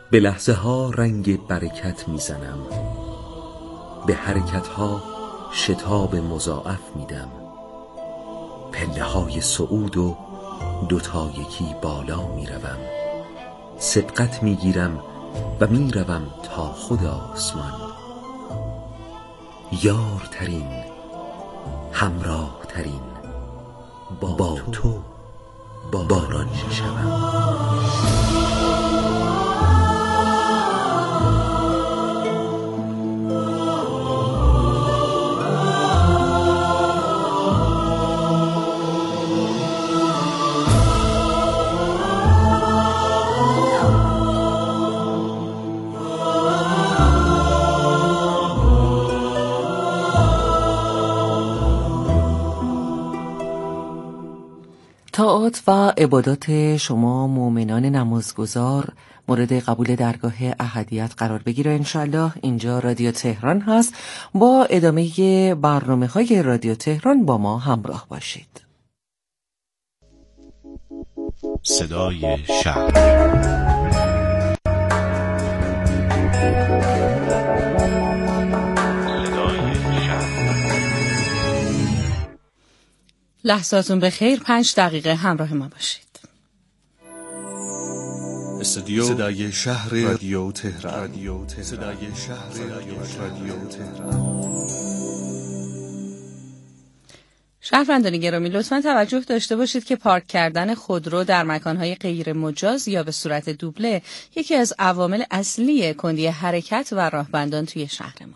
به لحظه ها رنگ برکت میزنم، به حرکت ها شتاب مضاعف میدم. پله های صعود و دوتا یکی بالا میروم، سبقت میگیرم و میروم تا خود آسمان. یارترین، همراه ترین، با تو باران میشوم. طاعات و عبادات شما مؤمنان نمازگزار مورد قبول درگاه احدیت قرار بگیره. انشالله اینجا رادیو تهران هست. با ادامه برنامه‌های رادیو تهران با ما همراه باشید. صدای شهر. لحظاتون بخیر. 5 دقیقه همراه ما باشید. استودیو صدای شهر رادیو تهران. صدای شهر رادیو تهران. شهروندان گرامی، لطفاً توجه داشته باشید که پارک کردن خودرو در مکانهای غیر مجاز یا به صورت دوبله یکی از عوامل اصلی کندی حرکت و راهبندان توی شهرمونه.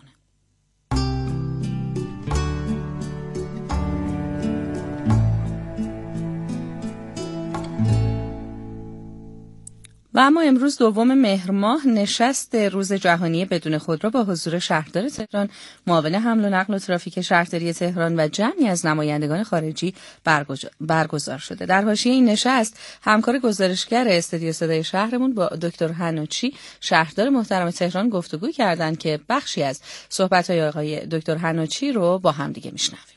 و اما امروز 2 مهر ماه نشست روز جهانی بدون خودرو با حضور شهردار تهران، معاون حمل و نقل و ترافیک شهرداری تهران و جمعی از نمایندگان خارجی برگزار شده. در حاشیه این نشست همکار گزارشگر استودیو صدای شهرمون با دکتر حنوچی، شهردار محترم تهران، گفتگو کردند که بخشی از صحبت‌های آقای دکتر حنوچی رو با هم دیگه میشنویم.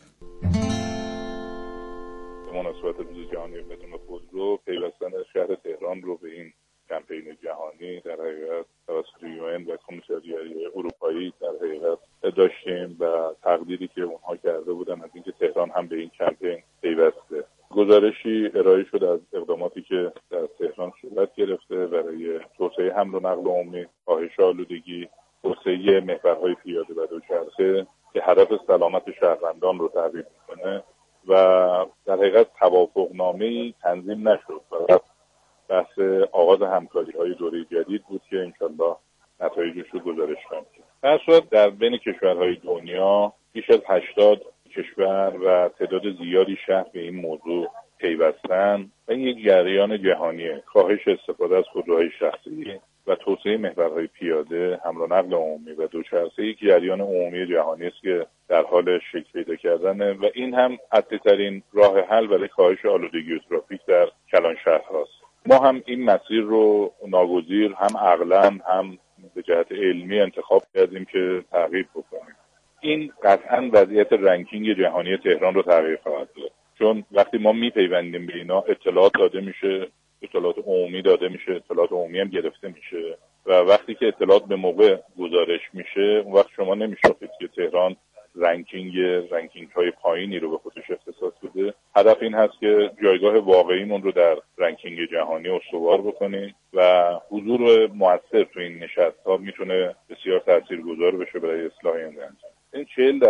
مناسبت روز جهانی بدون خودرو پیوستن شهر تهران رو به این کمپین جهانی در حقیقت توسط UN و کمیسریای اروپایی در حقیقت داشتیم و تقدیری که اونها کرده بودن از اینکه تهران هم به این کمپین پیوسته. گزارشی ارائه شد از اقداماتی که در تهران صورت گرفته برای توسعه حمل و نقل عمومی، کاهش آلودگی، توسعه محورهای پیاده و دوچرخه که هدف سلامت شهروندان رو تعریف میکنه و در حقیقت توافقنامه‌ای تنظیم نشد. فقط بحث آغاز همکاری‌های دوره جدید بود که انشالله نتایجش رو گزارش خواهیم کرد. در صورت در بین کشورهای دنیا بیش از 80 کشور و تعداد زیادی شهر به این موضوع پیوستن و این یک جریان جهانیه. کاهش استفاده از خودروهای شخصی و توسعه محورهای پیاده، حمل و نقل عمومی و دوچرخه یک جریان عمومی جهانی است که در حال شکل پیدا کردنه و این هم قطعی‌ترین راه حل برای کاهش آلودگی و ترافیک در کلان شهرهاست. ما هم این مسیر رو ناگزیر هم عقلاً هم به جهت علمی انتخاب کردیم که تغییر بکنیم. این قطعاً وضعیت رنکینگ جهانی تهران رو تغییر خواهد داد، چون وقتی ما میپیوندیم به اینا اطلاعات داده میشه، اطلاعات عمومی داده میشه، اطلاعات عمومی هم گرفته میشه و وقتی که اطلاعات به موقع گزارش میشه اون وقت شما نمیشناسید که تهران رنکینگ های پایینی رو به خودش اختصاص بده. هدف این هست که جایگاه واقعیمون رو در رنکینگ جهانی استوار بکنیم و حضور مؤثر تو این نشست‌ها میتونه بسیار تاثیرگذار بشه برای اصلاح این رنج. این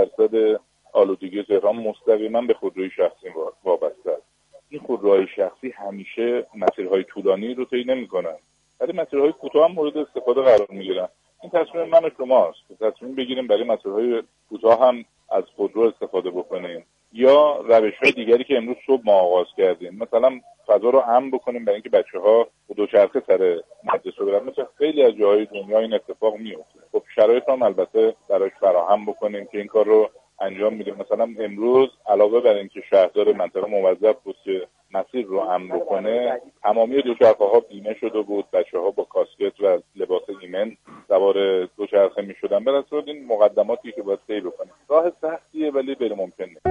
40% آلودگی تهران مستقیما به خودروی شخصی وابسته است. این خودروهای شخصی همیشه مسیرهای طولانی رو طی نمی‌کنن، ولی مسیرهای کوتاه هم مورد استفاده قرار می‌گیرن. این تصمیم من و شماست که تصمیم بگیریم برای مسیرهای کوتاه هم از خودرو استفاده بکنیم یا روش‌های دیگری که امروز صبح ما آغاز کردیم، مثلا فضا رو امن بکنیم برای اینکه بچه‌ها با دوچرخه سر مدرسه برن. مثلا خیلی از جاهای دنیا این اتفاق میفته. خب شرایط هم البته براش فراهم بکنیم که این کار رو انجام میدیم. مثلا امروز علاوه بر اینکه شهردار منطقه موظف بود که مسیر رو امن بکنه، تمامی دوچرخه‌ها بیمه شده بود، بچه‌ها با کاسکت و لباس ایمن سوار دوچرخه می‌شدن. به نظر این مقدماتی که باید طی بکنیم. راه سختیه ولی غیر ممکن نیست.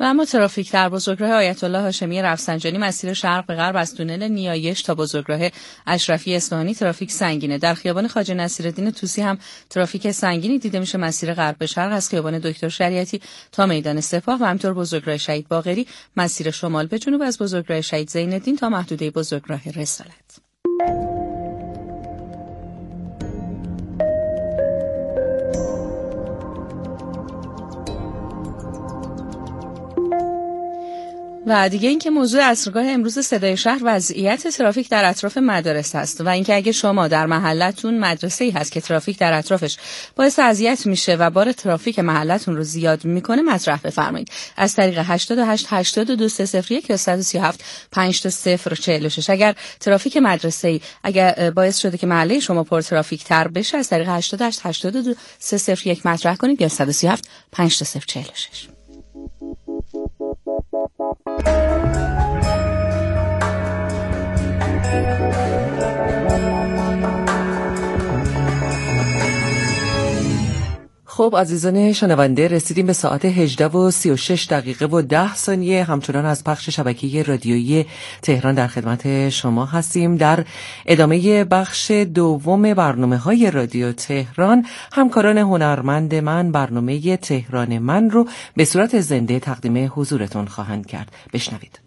و اما ترافیک در بزرگراه آیت الله هاشمی رفسنجانی مسیر شرق به غرب از تونل نیایش تا بزرگراه اشرفی اصفهانی ترافیک سنگینه. در خیابان خواجه نصیرالدین طوسی هم ترافیک سنگینی دیده میشه. مسیر غرب به شرق از خیابان دکتر شریعتی تا میدان سپاه و همینطور بزرگراه شهید باقری، مسیر شمال به جنوب از بزرگراه شهید زین‌الدین تا محدوده بزرگراه رسالت. و دیگه اینکه موضوع عصرگاه امروز صدای شهر وضعیت ترافیک در اطراف مدارس هست و اینکه اگه شما در محلتون مدرسه‌ای هست که ترافیک در اطرافش باعث اذیت میشه و بار ترافیک محلتون رو زیاد میکنه مطرح بفرمایید از طریق 88 82 301 یا 137 5046. اگر ترافیک مدرسه‌ای اگر باعث شده که محله شما پر ترافیک تر بشه از طریق 88 82 301 مطرح کنید یا 137 5046. خب عزیزان شنونده، رسیدیم به ساعت 18:36 و 10 همچنان از پخش شبکه رادیویی تهران در خدمت شما هستیم. در ادامه بخش دوم برنامه‌های رادیو تهران، همکاران هنرمند من برنامه تهران من رو به صورت زنده تقدیم حضورتون خواهند کرد. بشنوید.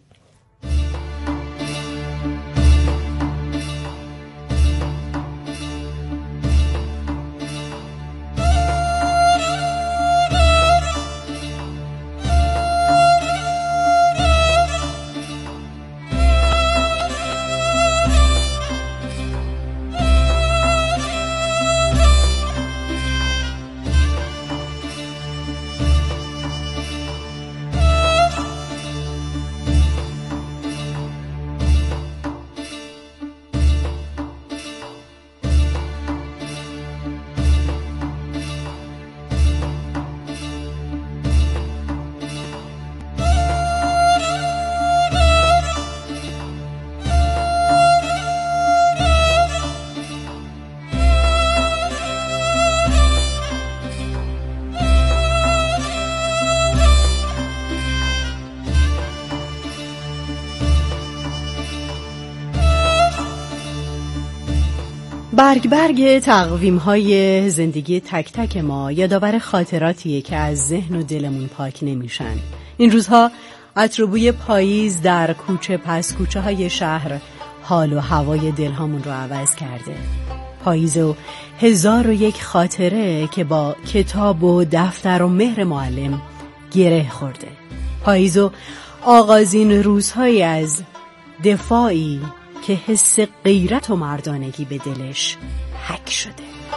برگ تقویم‌های زندگی تک تک ما یادآور خاطراتیه که از ذهن و دلمون پاک نمیشن. این روزها عطر و بوی پاییز در کوچه پس کوچه های شهر حال و هوای دلهامون رو عوض کرده. پاییز و 1001 خاطره که با کتاب و دفتر و مهر معلم گره خورده. پاییز و آغازین روزهایی از دفاعی که حس غیرت و مردانگی به دلش حک شده.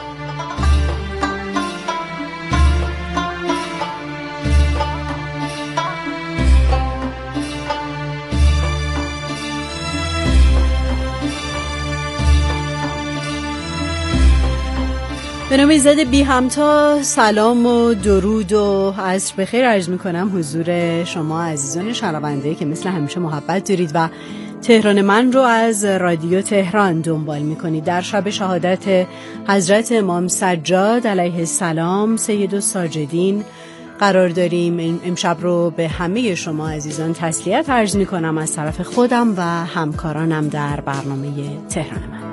به نام ایزد بی همتا سلام و درود و عصر بخیر عرض میکنم حضور شما عزیزان شنونده که مثل همیشه محبت دارید و تهران من رو از رادیو تهران دنبال میکنید. در شب شهادت حضرت امام سجاد علیه السلام سید الساجدین قرار داریم. امشب رو به همه شما عزیزان تسلیت عرض میکنم از طرف خودم و همکارانم در برنامه تهران من.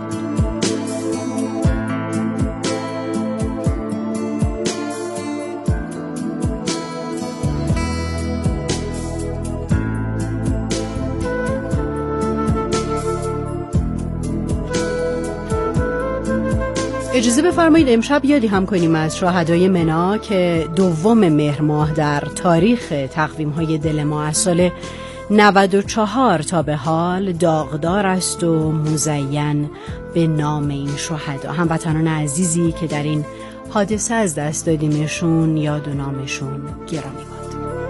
اجازه بفرمایید امشب یادی هم کنیم از شهدای منا که 2 مهر ماه در تاریخ تقویم‌های دل ما از سال 94 تا به حال داغدار است و مزین به نام این شهدا. هموطنان عزیزی که در این حادثه از دست دادیمشون یاد و نامشون گرامی باد.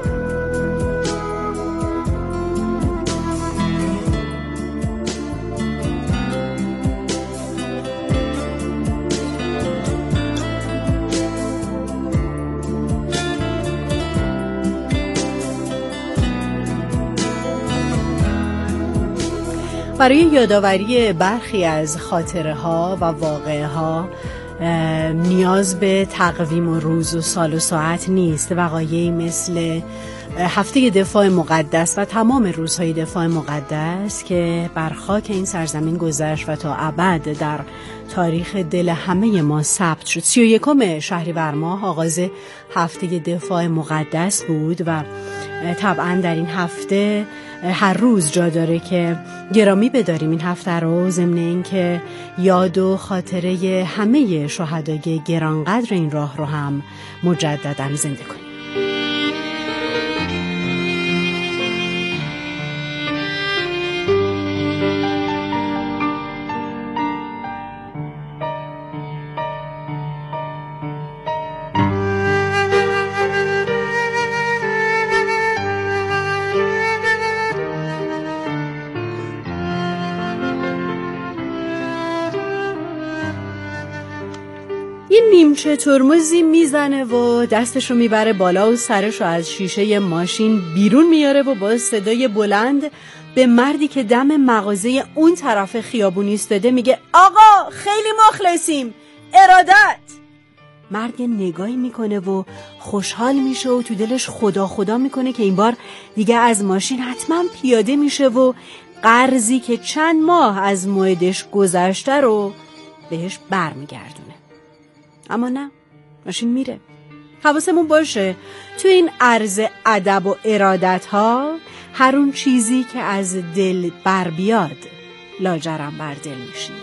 برای یادآوری برخی از خاطره ها و واقعه ها نیاز به تقویم و روز و سال و ساعت نیست. وقایعی مثل هفته دفاع مقدس و تمام روزهای دفاع مقدس که بر خاک این سرزمین گذشت و تا ابد در تاریخ دل همه ما ثبت شد. 31 شهریور ماه آغاز هفته دفاع مقدس بود و طبعا در این هفته هر روز جا داره که گرامی بداریم این هفته رو، ضمن این که یاد و خاطره همه شهدای گرانقدر این راه رو هم مجددا زنده کنیم. نیمچه ترمزی میزنه و دستشو میبره بالا و سرشو از شیشه ماشین بیرون میاره و با صدای بلند به مردی که دم مغازه اون طرف خیابون ایستاده میگه آقا خیلی مخلصیم، ارادت. مرد نگاهی میکنه و خوشحال میشه و تو دلش خدا خدا میکنه که این بار دیگه از ماشین حتما پیاده میشه و قرضی که چند ماه از موعدش گذشته رو بهش برمیگردونه. اما نه، ماشین میره. حواسمون باشه تو این عرض ادب و ارادت ها هر اون چیزی که از دل بر بیاد لاجرم بر دل میشینه.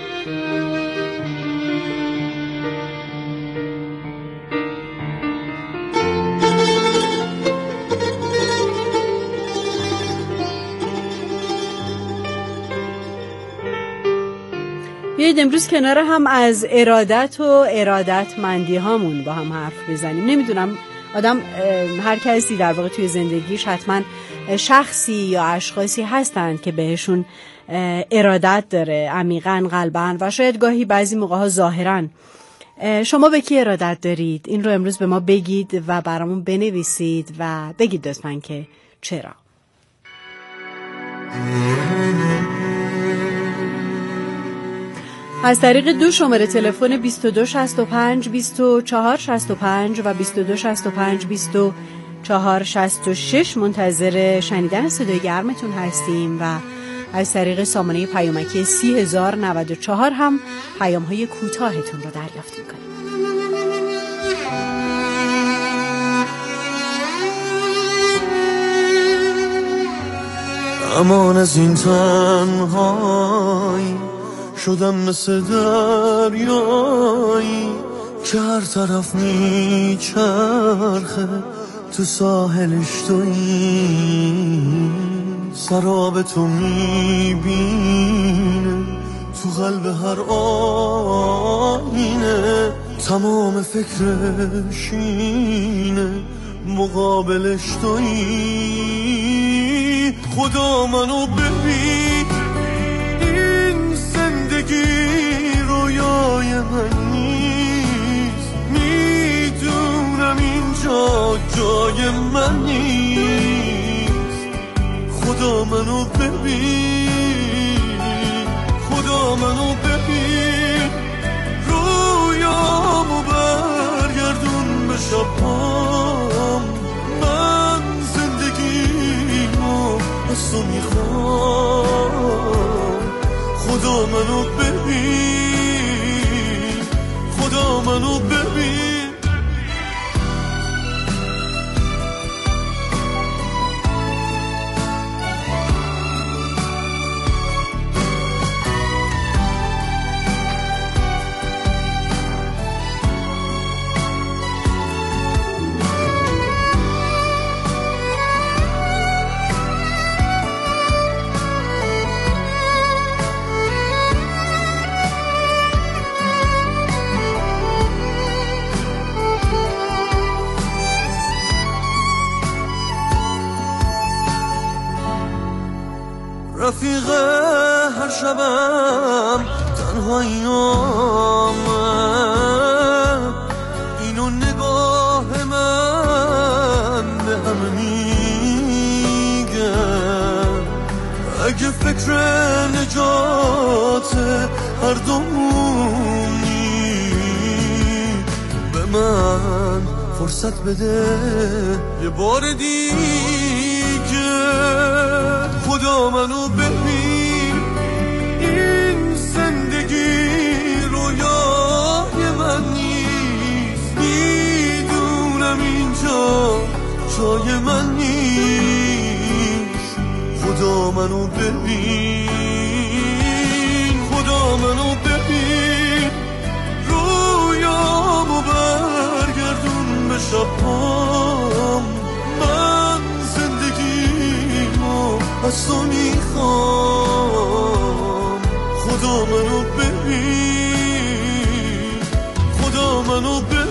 بیایید امروز کنار هم از ارادت و ارادتمندی هامون با هم حرف بزنیم. نمیدونم آدم هر کسی در واقع توی زندگیش حتما شخصی یا اشخاصی هستند که بهشون ارادت داره عمیقاً قلباً و شاید گاهی بعضی موقع ها ظاهراً. شما به کی ارادت دارید؟ این رو امروز به ما بگید و برامون بنویسید و بگید لطفاً که چرا. از طریق 2 شماره تلفن 2265 2465 و 2265 2466 منتظر شنیدن صدای گرمتون هستیم و از طریق سامانه پیامکی 30,094 هم پیام‌های کوتاهتون رو دریافت می‌کنیم. امان از این تنهایی شدم مثل دریایی که هر طرف میچرخه تو ساحلش تویی، سراب تو میبینه تو قلب هر آینه، تمام فکرش اینه مقابلش تویی. خدا منو ببین، این زندگی رویای من نیست، میدونم اینجا جای من نیست. خدا منو ببین، خدا منو ببین، رویامو برگردون به شبام. من زندگیمو از تو میخوام. خدا منو ببین، خدا منو ببین. رفیق هر شبم تنهاییامه، اینو نگاه من به همه میگه. اگه فکر نجات هر دومونی به من فرصت بده یه بار دیگه. خدا منو ببین، این زندگی رویای من نیست. میدونم اینجا جای من نیست. خدا منو ببین، خدا منو ببین، رویامو برگردون به شبام. من زندگیمو از تو میخوام. خدا منو ببین، خدا منو ببین.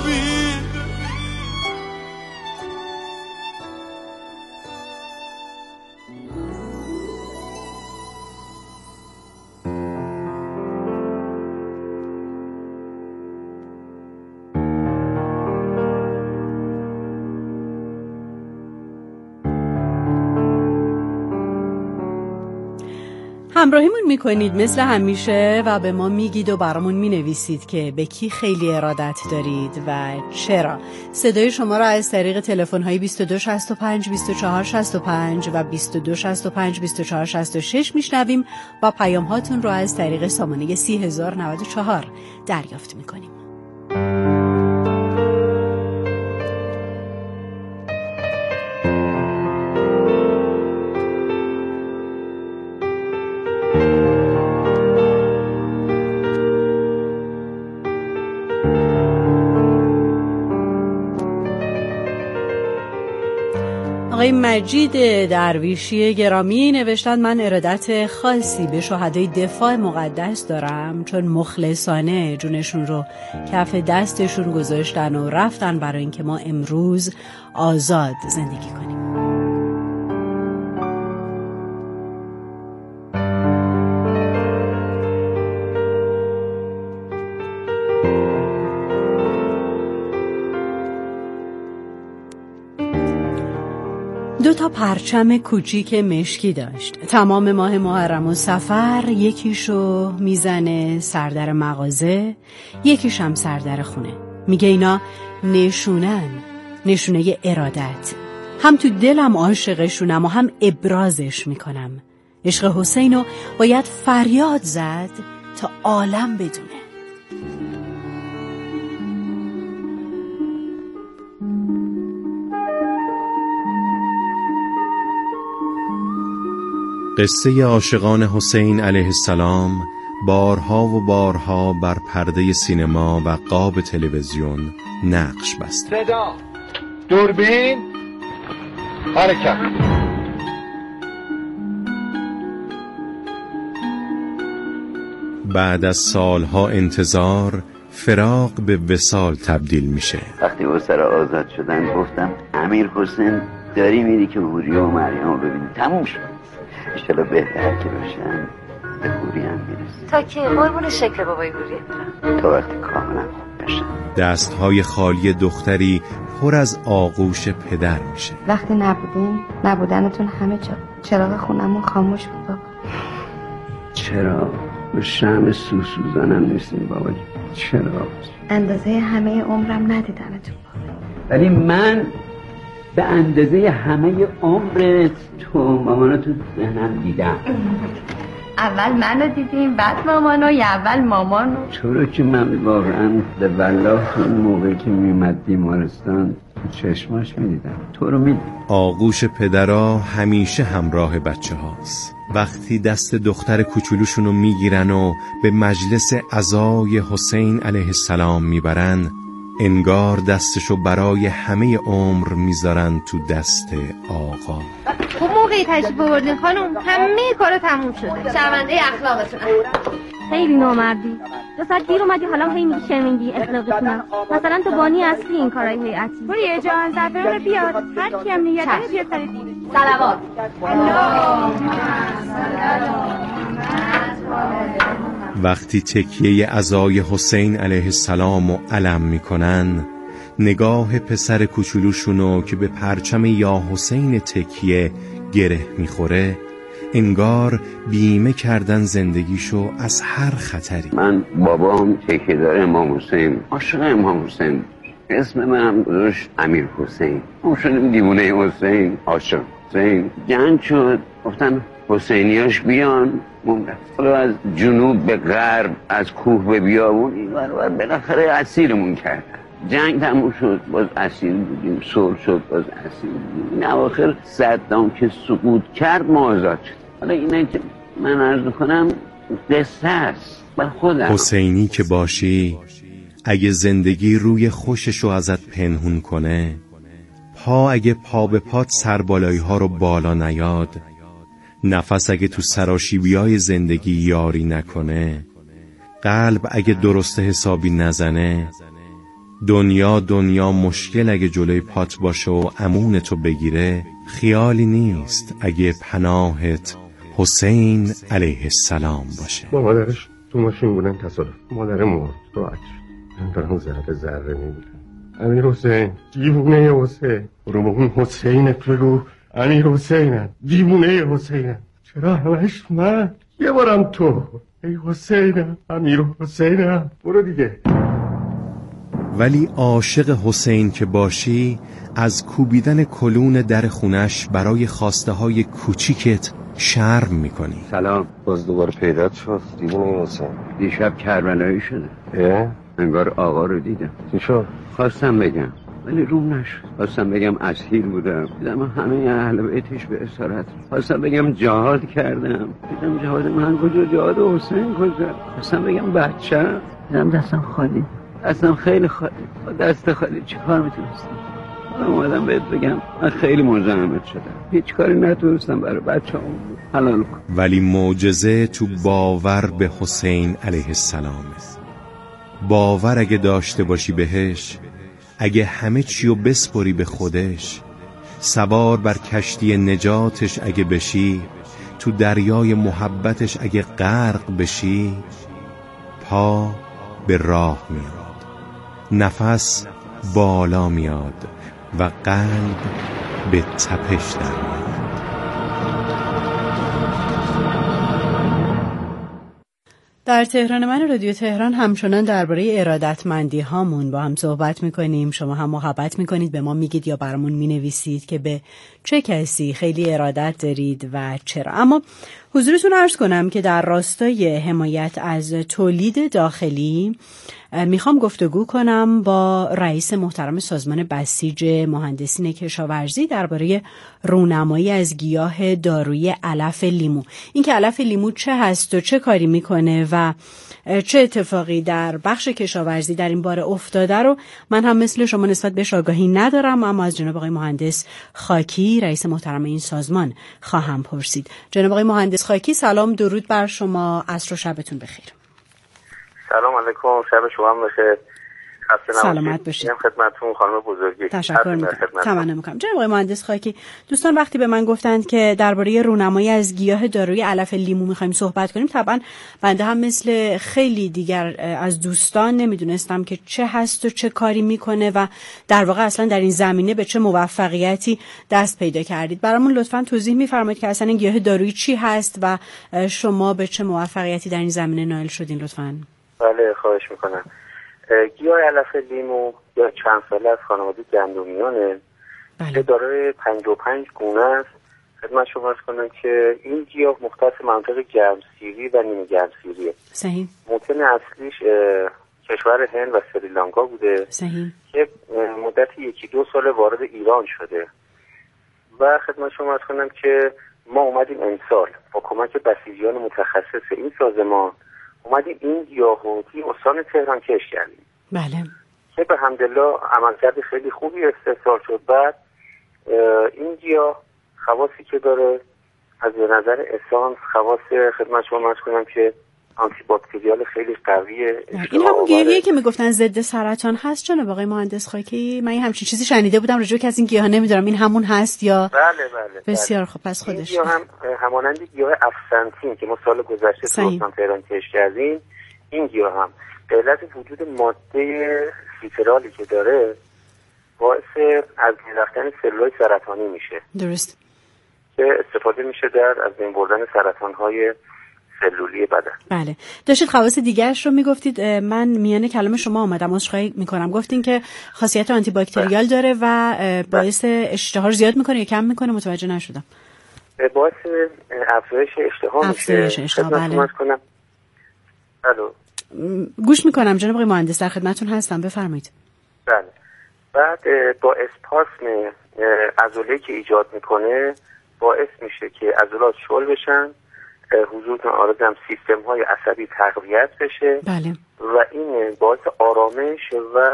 همراهیمون میکنید مثل همیشه و به ما میگید و برامون مینویسید که به کی خیلی ارادت دارید و چرا. صدای شما را از طریق تلفن‌های 2265 2465 و 2265 2466 میشنویم و پیام هاتون رو از طریق سامانه 30094 دریافت میکنیم. آقای مجید درویشی گرامی نوشتند من ارادت خاصی به شهدای دفاع مقدس دارم، چون مخلصانه جونشون رو کف دستشون گذاشتن و رفتن برای اینکه ما امروز آزاد زندگی کنیم. دو تا پرچم کوچیک مشکی داشت. تمام ماه محرم و صفر یکیشو میزنه سردر مغازه، یکیشم سردر خونه. میگه اینا نشونه ارادت. هم تو دلم عاشقشونم و هم ابرازش میکنم. عشق حسینو باید فریاد زد تا عالم بدونه. قصه عاشقان حسین علیه السلام بارها و بارها بر پرده سینما و قاب تلویزیون نقش بست. صدا، دوربین، حرکت. بعد از سالها انتظار فراق به وصال تبدیل میشه. وقتی او سر آزاد شدن گفتم امیر حسین داری میری که حوری و مریم رو ببینی. تموم شد. اشتالا بهتر که باشن به حوری هم میرسه. تا که قربون شکل بابای حوری برم، تا وقتی کاملا خوب بشن. دستهای خالی دختری پر از آغوش پدر میشه. وقتی نبودنتون همه جا چراغ خونمون خاموش بود بابا. چرا شمع سوزانم نیستیم بابا؟ چرا اندازه همه عمرم ندیدمتون بابا. ولی من به اندازه همه عمرت تو مامانو تو ذهنم دیدم. اول منو دیدیم بعد مامانو یا اول مامانو؟ چرا که من واقعا به والله اون موقعی که میومد بیمارستان چشماش میدیدم، تو رو میدیدم. آغوش پدرها همیشه همراه بچه هاست. وقتی دست دختر کوچولوشونو میگیرن و به مجلس عزای حسین علیه السلام میبرن، انگار دستشو برای همه عمر میذارن تو دست آقا. خب موقعی تشریف آوردین خانم همه کارا تموم شده. شرمنده اخلاقتون. خیلی نامردی. 2 ساعت دیر اومدی حالا هی میگی شرمندگی اخلاقتونم. مثلا تو بانی اصلی این کارهای هیئتی. بری جان زفر رو بیاد. هر کی هم نیت داره بیاد سر دین. صلوات. وقتی تکیه عزای حسین علیه السلام و علم میکنن، نگاه پسر کوچولوشونو که به پرچم یا حسین تکیه گره میخوره، انگار بیمه کردن زندگیشو از هر خطری. من بابام تکیه داره امام حسین، عاشق امام حسین. اسم من گذاشت امیر حسین. ما شدیم دیوونه حسین، عاشق حسین. جنگ شد، گفتن حسینیاش بیان. حالا از جنوب به غرب، از کوه به بیابون این ور بالاخره اسیرمون کردن. جنگ تموم شد، باز اسیر بودیم. صلح شد، باز اسیر بودیم. این اواخر صدام که سقوط کرد ما آزاد شد. حالا اینه که من عرض میکنم قصه است بر خودم. حسینی که باشی اگه زندگی روی خوششو ازت پنهون کنه، پا اگه پا به پات سربالایی ها رو بالا نیاد، نفس اگه تو سراشیبیای زندگی یاری نکنه، قلب اگه درست حسابی نزنه، دنیا مشکل اگه جلوی پات باشه و امونتو بگیره، خیالی نیست اگه پناهت حسین علیه السلام باشه. با مادرش تو ماشین بودن، تصادف مادر مرد. راحت من دارم ذره میبینم. امیر حسین، دیوونه حسین، برو با اون حسینت بگو امیر حسینم، دیوونه حسینم. چرا همش من؟ یه بارم تو. ای حسینم، امیر حسینم، برو دیگه. ولی عاشق حسین که باشی، از کوبیدن کلون در خونش برای خواسته های کوچیکت شرم میکنی. سلام، باز دوباره پیدات شد دیوونه حسین. دیشب کربلایی شده. انگار آقا رو دیدم. چی شد؟ خواستم بگم ولی روم نشد. خواستم بگم اسیر بودم، دیدم همه اهل بیتش به اسارت. خواستم بگم جهاد کردم، دیدم جهاد من کجا، جهاد حسین کجا. خواستم بگم بچه، دیدم دستم خالی. دستم خیلی خالی. دست خالی چی کار میتونستم؟ اومدم بهت بگم من خیلی مزاحمت شدم، هیچ کاری نتونستم برای بچه‌ام حلال کنم. ولی معجزه تو باور به حسین علیه السلامه. باور اگه داشته باشی بهش، اگه همه چیو بسپری به خودش، سوار بر کشتی نجاتش اگه بشی، تو دریای محبتش اگه غرق بشی، پا به راه میاد، نفس بالا میاد و قلب به تپش در میاد. در تهران من رادیو تهران همچنان درباره ارادتمندی هامون با هم صحبت میکنیم. شما هم محبت میکنید، به ما میگید یا برامون مینویسید که به چه کسی خیلی ارادت دارید و چرا. اما حضورتون عرض کنم که در راستای حمایت از تولید داخلی میخوام گفتگو کنم با رئیس محترم سازمان بسیج مهندسین کشاورزی درباره رونمایی از گیاه دارویی علف لیمو. این که علف لیمو چه هست و چه کاری میکنه و چه اتفاقی در بخش کشاورزی در این باره افتاده رو من هم مثل شما نسبت بهش آگاهی ندارم، اما از جناب آقای مهندس خاکی رئیس محترم این سازمان خواهم پرسید. جناب آقای مهندس خاکی، سلام، درود بر شما، عصر و شبتون بخیر. سلام علیکم، شب شما هم بخیر. سلامت باشید. خدمتتون خانم بزرگی. تشکر می‌کنم. تمنا می‌کنم. جناب آقای مهندس خاکی، دوستان وقتی به من گفتند که درباره رونمایی از گیاه دارویی علف لیمو می‌خوایم صحبت کنیم، طبعا بنده هم مثل خیلی دیگر از دوستان نمیدونستم که چه هست و چه کاری میکنه و در واقع اصلا در این زمینه به چه موفقیتی دست پیدا کردید. برامون لطفاً توضیح می‌فرمایید که اصلا این گیاه دارویی چی هست و شما به چه موفقیتی در این زمینه نائل شدین لطفاً. بله، خواهش می‌کنم. گیاه علف لیمو یا چند ساله از خانواده گندمیانه که دارای 55 گونه است. خدمت شما عرض کنم که این گیاه مختص مناطق گرمسیری و نیمه گرمسیریه. صحیح. موطن اصلیش کشور هند و سریلانکا بوده. صحیح. که مدت 1-2 سال وارد ایران شده و خدمت شما عرض کنم که ما اومدیم امسال با کمک بسیجیان متخصص این سازمان اومدیم این گیاهو توی استان تهران کشت کردیم. بله. که به حمدالله عملکرد خیلی خوبی استحصال شد. بعد این گیاه خواصی که داره از نظر اسانس، خواص خدمت شما عرض کنم که آنتی باکتریال خیلی قویه. این همون گیاهیه که میگفتن ضد سرطان هست جناب آقای مهندس خاکی؟ من همچین چیزی شنیده بودم راجع به از این گیاه، نمیدونم این همون هست یا؟ بله. بسیار خوب. پس خودش این گیاه هم همانند گیاه افسنتین که ما سال گذشته تو استان تهران کشت کردیم، این گیاه هم به علت وجود ماده سیترالی که داره باعث از بین رفتن سلولای سرطانی میشه. درست. که استفاده میشه در از بین بردن سرطان‌های سلولی بدن. بله، داشتید خواص دیگرش رو میگفتید، من میانه کلام شما آمدم، عذرخواهی میکنم. گفتین که خاصیت آنتی باکتریال داره و باعث اشتها رو زیاد میکنه یا کم میکنه؟ متوجه نشدم. باعث افزایش اشتها میشه. بله. الو، گوش میکنم جناب آقای مهندس، در خدمتتون هستم، بفرمایید. بله. بعد با اسپاسم عضله‌ای که ایجاد میکنه باعث میشه که عضلات شل بشن، حضور آرزم سیستم های عصبی تقویت بشه. بله. و این باعث آرامش و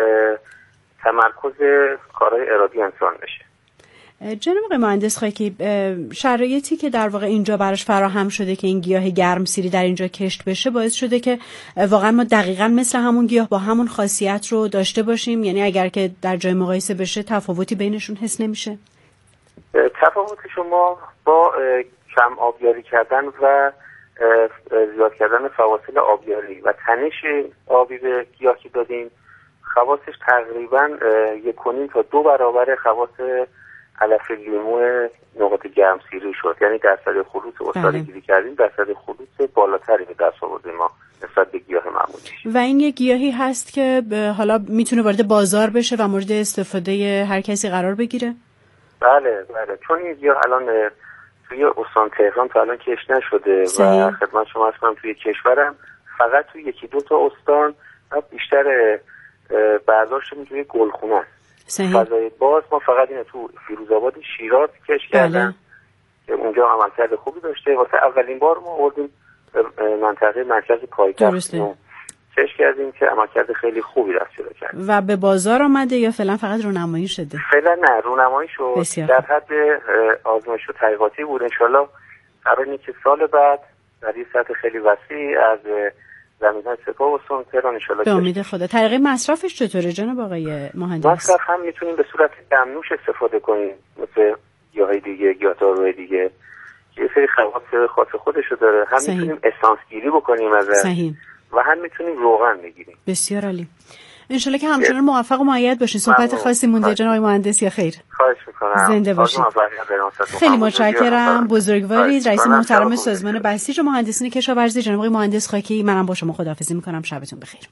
تمرکز کارهای ارادی انسان بشه. جناب آقای مهندس خاکی، شرایطی که در واقع اینجا براش فراهم شده که این گیاه گرمسیری در اینجا کشت بشه باعث شده که واقعا ما دقیقاً مثل همون گیاه با همون خاصیت رو داشته باشیم؟ یعنی اگر که در جای مقایسه بشه تفاوتی بینشون حس نمیشه؟ تفاوت شما با کم آبیاری کردن و زیاد کردن فواصل آبیاری و تنش آبی به گیاه که دادیم، خواصش تقریبا 1.5 تا 2 برابر خواص علف لیمو نقاط گرمسیری شد. یعنی درصد خلوص استاد گیری کردیم درصد خلوص بالاتری به دست آوردیم ما نسبت به گیاه معمولی. و این یک گیاهی هست که حالا میتونه وارد بازار بشه و مورد استفاده هر کسی قرار بگیره؟ بله بله، چون این گیاه الان توی استان تهران تا الان کشت نشده و خدمت شما عرض کنم توی کشورم فقط توی 1-2 تا استان و بیشتر برداشتمون توی گلخونه است. فضای باز ما فقط اینه تو فیروزآباد شیراز کشت کردن که اونجا عملکرد خوبی داشته. واسه اولین بار ما آوردیم منطقه مرکز پایتخت کشت کردیم که عملکرد خیلی خوبی دست پیدا کرد. و به بازار آمده یا فعلا فقط رونمایی شده؟ فعلا نه، رونمایی شد، در حد آزمایش و تحقیقاتی بود. انشالله قرار اینه که سال بعد در این سطح خیلی وسیع از زمین‌های سپاه و استان تهران انشالله به امید خدا. طریق مصرفش چطوره جناب آقای مهندس؟ مصرف هم میتونیم به صورت دمنوش استفاده کنیم مثل گیاهای دیگه، گیاه‌داروهای دیگه که یه سری خواص خاص خودشو داره. هم میتونیم اسانس گیری بکنیم ازش و هم میتونیم روغن بگیریم. بسیار عالی. انشالله که همچنان موفق و مؤید باشین. صحبت خاصی مونده جناب آقای مهندس یا خیر؟ خواهش میکنم. زنده باشید. خیلی متشکرم. بزرگوارید. رئیس محترم سازمان بسیج و مهندسین کشاورزی جناب آقای مهندس خاکی، منم با شما خداحافظی میکنم. شبتون بخیر.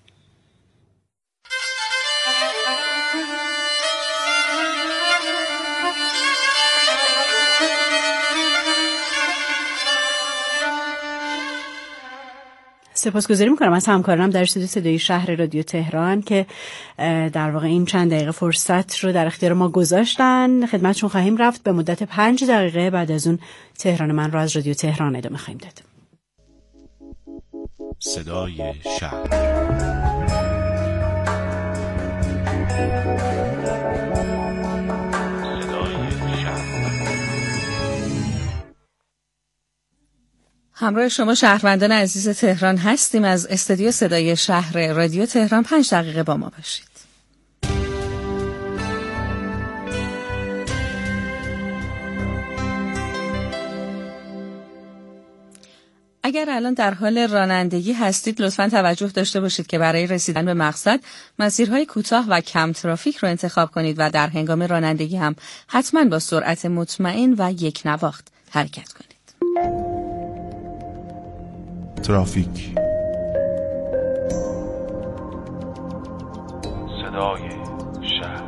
سپاسگزاری میکنم از همکارانم در استودیو صدای شهر رادیو تهران که در واقع این چند دقیقه فرصت رو در اختیار ما گذاشتن. خدمتشون خواهیم رفت. به مدت 5 دقیقه بعد از اون تهران من رو از رادیو تهران ادامه خواهیم داد. صدای شهر. همراه شما شهروندان عزیز تهران هستیم. از استودیو صدای شهر رادیو تهران 5 دقیقه با ما باشید. اگر الان در حال رانندگی هستید لطفاً توجه داشته باشید که برای رسیدن به مقصد مسیرهای کوتاه و کم ترافیک رو انتخاب کنید و در هنگام رانندگی هم حتماً با سرعت مطمئن و یک نواخت حرکت کنید. ترافیک. صدای شهر.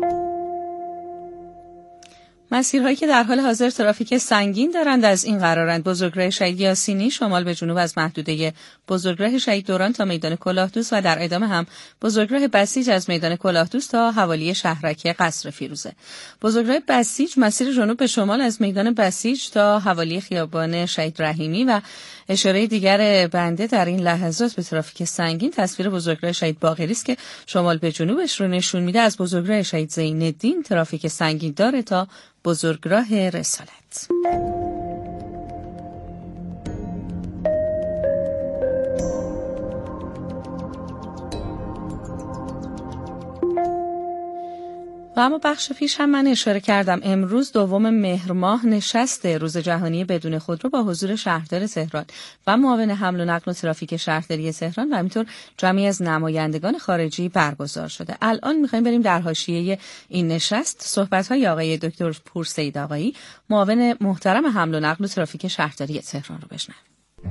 مسیرهایی که در حال حاضر ترافیک سنگین دارند از این قرارند: بزرگراه شهید یاسینی شمال به جنوب از محدوده بزرگراه شهید دوران تا میدان کلاهدوست و در ادامه هم بزرگراه بسیج از میدان کلاهدوست تا حوالی شهرک قصر فیروزه. بزرگراه بسیج مسیر جنوب به شمال از میدان بسیج تا حوالی خیابان شهید رحیمی و اشاره دیگر بنده در این لحظات به ترافیک سنگین تصویر بزرگراه شهید باقری است که شمال به جنوبش رو نشون میده. از بزرگراه شهید زین‌الدین ترافیک سنگین داره تا بزرگراه رسالت. و اما بخش پیش هم من اشاره کردم امروز 2 مهر ماه نشست روز جهانی بدون خودرو با حضور شهردار تهران و معاون حمل و نقل و ترافیک شهرداری تهران و همینطور جمعی از نمایندگان خارجی برگزار شده. الان می‌خوایم بریم در حاشیه این نشست صحبت‌های آقای دکتر پورسید آقایی معاون محترم حمل و نقل و ترافیک شهرداری تهران رو بشنویم.